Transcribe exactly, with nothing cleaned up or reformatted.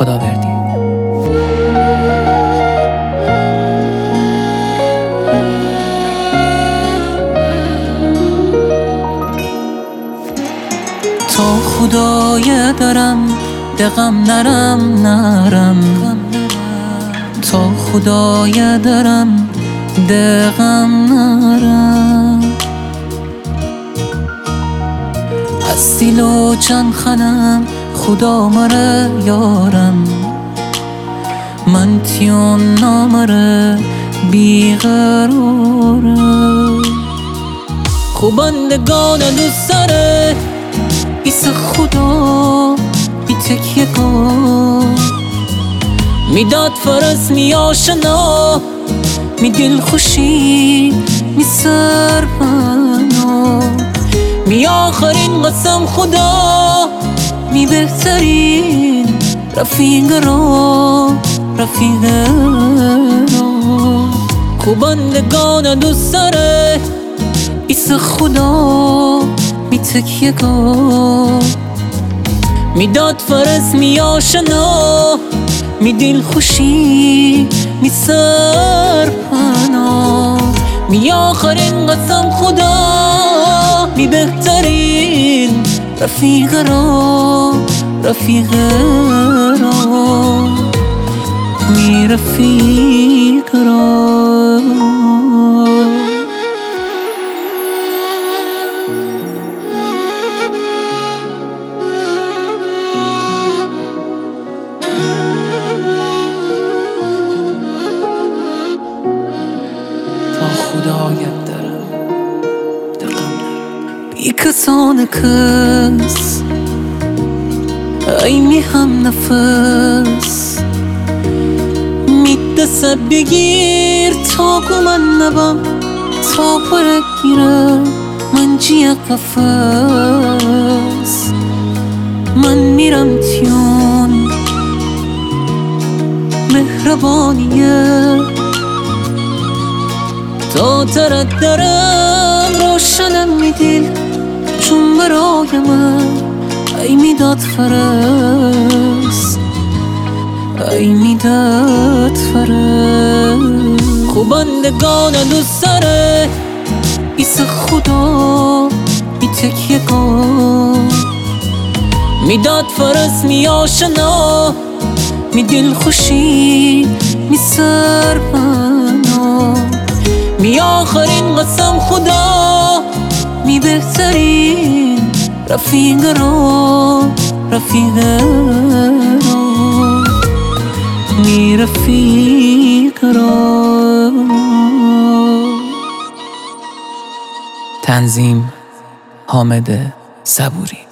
خداوردی. تا خدای درم دقم نرم نرم، تا خدای درم دقم نرم. از سیل و چند خنم خدا مره یارم، من تیون نامره بیقراره. خوبندگان دوست داره ایس خدا بی تکیه کن، میداد فرس می آشنا، می دل خوشی می سرپنا، می آخرین قسم خدا، می بهترین رفیق را رفیق را. خوبندگان دوست داره ایس خدا می تکیه کن، میداد فرس می آشنا، می دل خوشی می سرپنا، می آخرین قسم خدا، می بهترین رفیق را رفیق را، می رفیق را. خدایت دارم دقم نرم، بی کسان کس ای می هم نفس، می دست بگیر تا گو من نبم، تا پرک میرم من جیه قفص. من میرم تیون مهربانیه، تا ترد درم روشنم می دل، چون برای من ای میداد فرس ای میداد فرس. خوبندگان دوست داره ایس خدا بی تکیه کن، میداد فرس می آشنا، می دل خوشی می سرپنا، می آخرین قسم خدا، می بهترین رفیق را رفیق را، می رفیق را. تنظیم حامد صبوری.